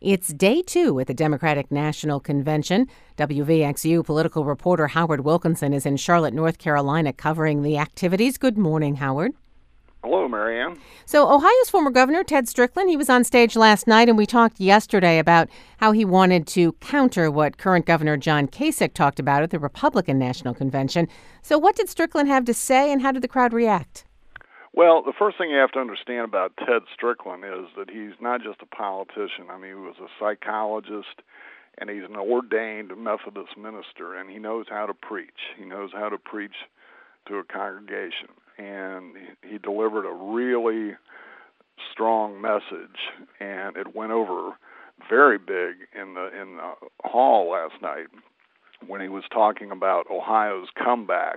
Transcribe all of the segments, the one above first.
It's day 2 at the Democratic National Convention. WVXU political reporter Howard Wilkinson is in Charlotte, North Carolina, covering the activities. Good morning, Howard. Hello, Marianne. So Ohio's former governor, Ted Strickland, he was on stage last night, and we talked yesterday about how he wanted to counter what current Governor John Kasich talked about at the Republican National Convention. So what did Strickland have to say, and how did the crowd react? Well, the first thing you have to understand about Ted Strickland is that he's not just a politician. I mean, he was a psychologist, and he's an ordained Methodist minister, and he knows how to preach. He knows how to preach to a congregation, and he delivered a really strong message, and it went over very big in the hall last night when he was talking about Ohio's comeback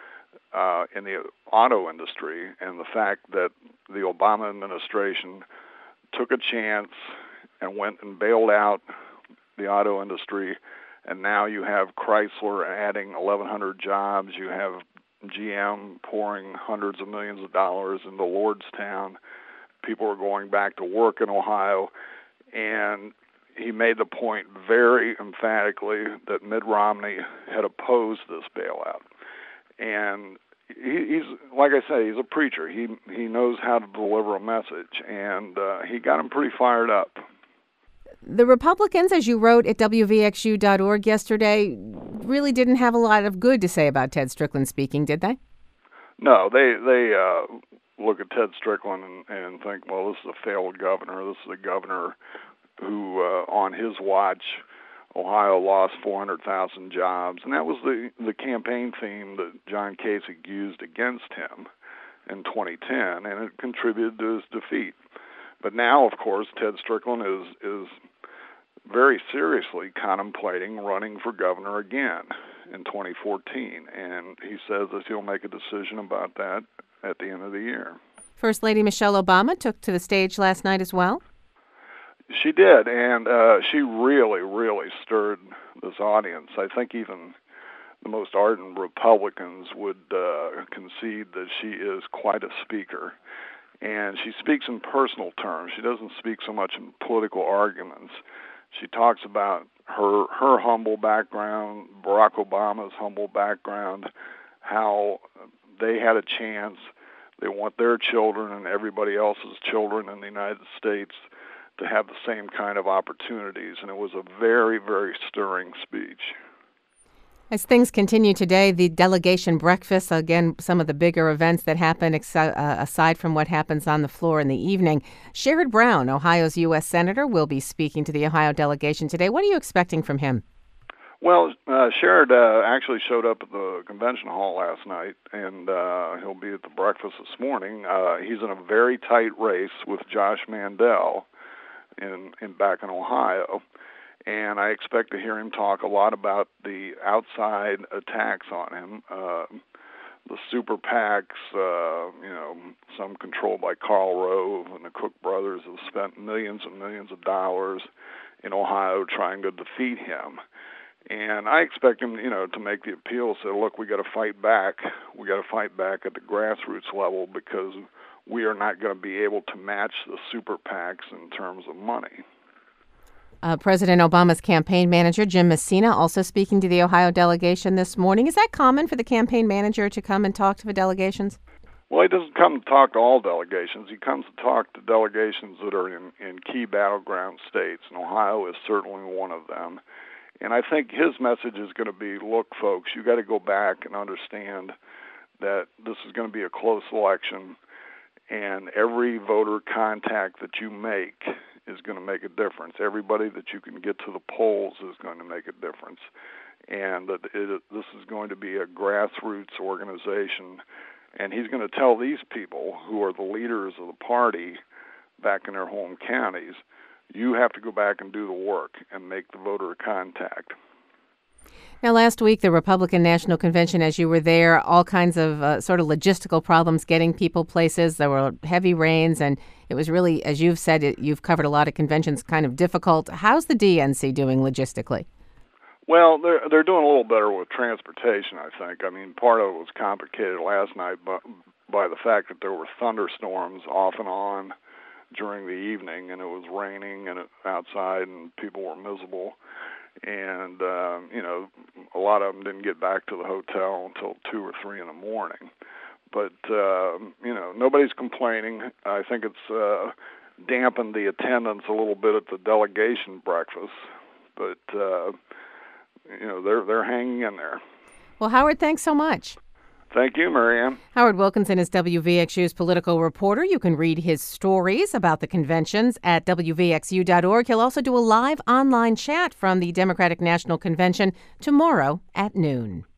in the auto industry, and the fact that the Obama administration took a chance and went and bailed out the auto industry, and now you have Chrysler adding 1,100 jobs, you have GM pouring hundreds of millions of dollars into Lordstown, people are going back to work in Ohio, and he made the point very emphatically that Mitt Romney had opposed this bailout. And he's, like I say, he's a preacher. He knows how to deliver a message, and he got him pretty fired up. The Republicans, as you wrote at WVXU.org yesterday, really didn't have a lot of good to say about Ted Strickland speaking, did they? No, they look at Ted Strickland and think, well, this is a failed governor. This is a governor who, on his watch, Ohio lost 400,000 jobs, and that was the campaign theme that John Kasich used against him in 2010, and it contributed to his defeat. But now, of course, Ted Strickland is very seriously contemplating running for governor again in 2014, and he says that he'll make a decision about that at the end of the year. First Lady Michelle Obama took to the stage last night as well. She did, and she really stirred this audience. I think even the most ardent Republicans would concede that she is quite a speaker. And she speaks in personal terms. She doesn't speak so much in political arguments. She talks about her humble background, Barack Obama's humble background, how they had a chance. They want their children and everybody else's children in the United States to have the same kind of opportunities, and it was a very stirring speech. As things continue today, the delegation breakfast, again, some of the bigger events that happen aside from what happens on the floor in the evening. Sherrod Brown, Ohio's U.S. Senator, will be speaking to the Ohio delegation today. What are you expecting from him? Well, Sherrod actually showed up at the convention hall last night, and he'll be at the breakfast this morning. He's in a very tight race with Josh Mandel back in Ohio, and I expect to hear him talk a lot about the outside attacks on him, the super PACs, some controlled by Karl Rove, and the Koch brothers have spent millions and millions of dollars in Ohio trying to defeat him. And I expect him, to make the appeal, say, look, we got to fight back. We got to fight back at the grassroots level because we are not going to be able to match the super PACs in terms of money. President Obama's campaign manager, Jim Messina, also speaking to the Ohio delegation this morning. Is that common for the campaign manager to come and talk to the delegations? Well, he doesn't come to talk to all delegations. He comes to talk to delegations that are in key battleground states, and Ohio is certainly one of them. And I think his message is going to be, look, folks, you got to go back and understand that this is going to be a close election, and every voter contact that you make is going to make a difference. Everybody that you can get to the polls is going to make a difference. And that this is going to be a grassroots organization. And he's going to tell these people, who are the leaders of the party back in their home counties, you have to go back and do the work and make the voter contact. Now, last week, the Republican National Convention, as you were there, all kinds of sort of logistical problems getting people places. There were heavy rains, and it was really, as you've said, you've covered a lot of conventions, kind of difficult. How's the DNC doing logistically? Well, they're doing a little better with transportation, I think. I mean, part of it was complicated last night by the fact that there were thunderstorms off and on during the evening, and it was raining and outside, and people were miserable. And a lot of them didn't get back to the hotel until 2 or 3 in the morning. But nobody's complaining. I think it's dampened the attendance a little bit at the delegation breakfast, but they're hanging in there. Well, Howard, thanks so much. Thank you, Marianne. Howard Wilkinson is WVXU's political reporter. You can read his stories about the conventions at WVXU.org. He'll also do a live online chat from the Democratic National Convention tomorrow at noon.